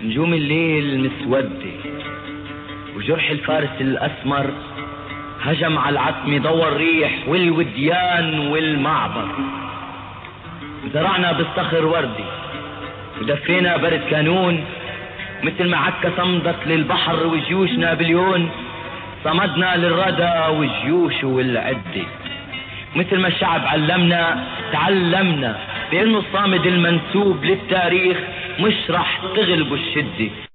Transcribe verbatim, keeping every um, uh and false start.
نجوم الليل مسودة وجرح الفارس الأسمر هجم على العتمة ضوى الريح والوديان والمعبر. زرعنا بالصخر وردي ودفينا برد كانون مثل ما عكا صمدت للبحر وجيوش نابليون، صمدنا للردى والجيوش والعدة. مثل ما الشعب علمنا تعلمنا بأنه الصامد المنسوب للتاريخ مش رح تغلبه الشدة.